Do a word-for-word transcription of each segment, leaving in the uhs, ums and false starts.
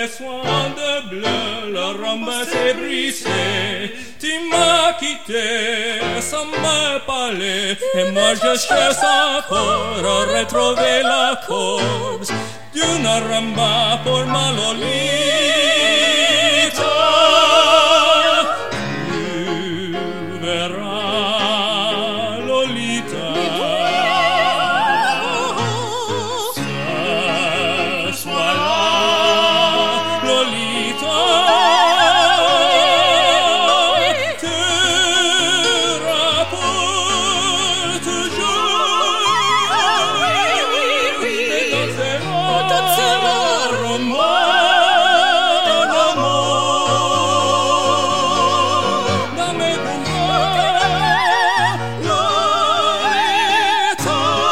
les soins de bleu, le rumba s'est brisé. Tu m'as quitté sans me parler, et moi je cherche encore à retrouver la cause d'une rumba pour ma Lolita. Tu verras, Lolita, ce soir-là, Lolita, t'auras pour toujours et danseras rumba d'amour dans mes bras, Lolita.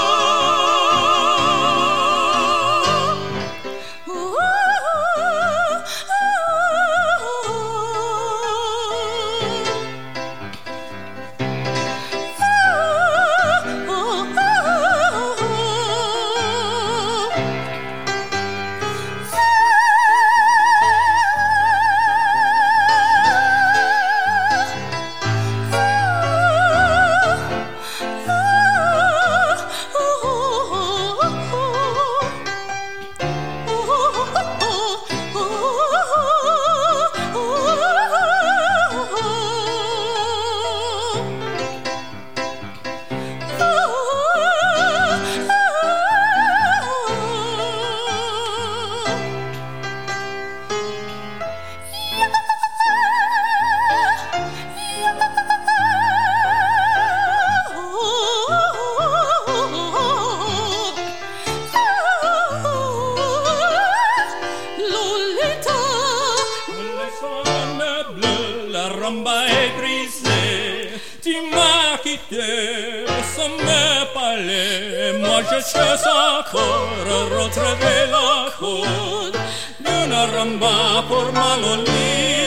La rumba est brisée, tu m'as quitté sans me parler. Moi je cherche encore à retrouver la corde d'une rumba pour ma Lolita.